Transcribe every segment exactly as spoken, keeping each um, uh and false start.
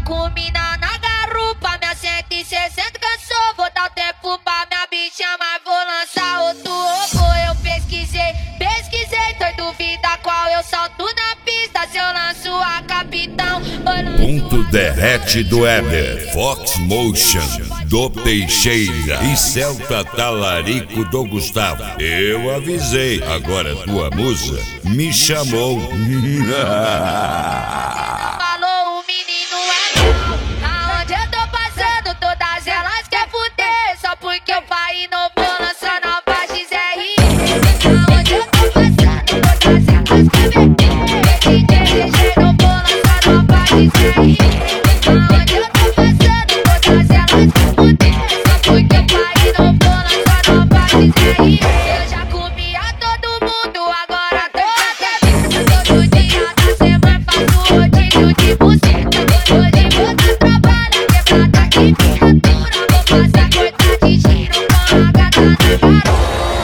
com mina na garupa, minha cento e sessenta cansou. Vou dar o tempo pra minha bicha, mas vou lançar outro robô. Eu pesquisei, pesquisei, tô em dúvida qual eu salto na pista. Se eu lanço a capitão ou lanço Ponto derrete do Éder, Fox Motion do Teixeira e Celta Talarico do Gustavo. Eu avisei, agora tua musa me chamou. Falou o menino é bom. Aonde eu tô passando, todas elas quer fuder. Só porque o pai inovou lançando a X R. Aonde eu tô passando, todas elas quer beber. D J G G inovou lançando a X R. Aonde eu tô passando, todas elas quer fuder. Só porque o pai inovou lançando a X R. Eu já comi a todo mundo, agora tô até vendo. Todo dia da semana faço rodízio de buceta. Hoje vou dar trabalho, quebrada que viatura. Vou passar corta de giro com a gata na garupa.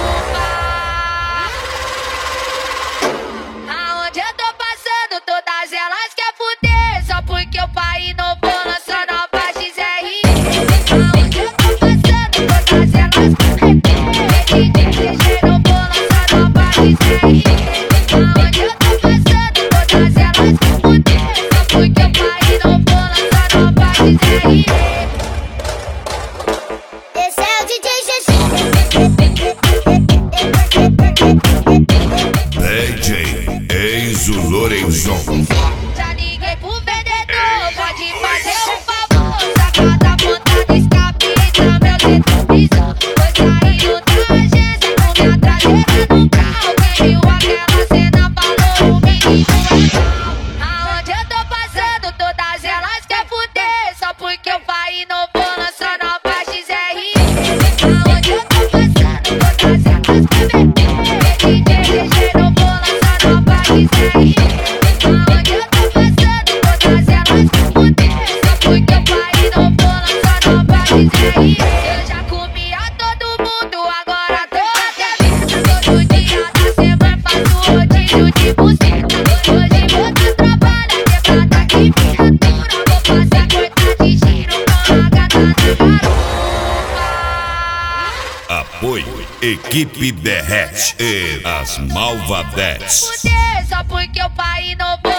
Aonde eu tô passando, todas elas quer fuder. Só porque o pai inovou lançando a X R. Aonde eu tô passando, todas elas quer beber. D J G G inovou lançando a X R. Aonde eu tô passando, todas elas quer fuder. Só porque o pai inovou lançando a X R. Esse é o D J G G. D J Enzo Lorenzon. Já liguei pro vendedor, pode fazer um favor. Saca da ponta do escape, tá meu retrovisor. Foi saindo da agência com minha traseira no carro. Quem viu aquela cena falou o menino é bom. Aonde eu tô passando, todas elas quer fuder. Só porque o pai inovou lançando a X R. Aonde eu tô passando, todas elas quer beber. D J G G inovou lançando a X R. Aonde eu tô passando, todas elas quer fuder. Só porque o pai inovou lançando a X R. Eu já comi a todo mundo, agora tô até vendo. Todo dia da semana faço rodízio de buceta. Hoje vou dar trabalho, quebrada que viatura. Vou passar corta de giro com a gata na garupa. Apoio Equipe Derrete e as Malvadetes. Fuder, só porque o pai inovou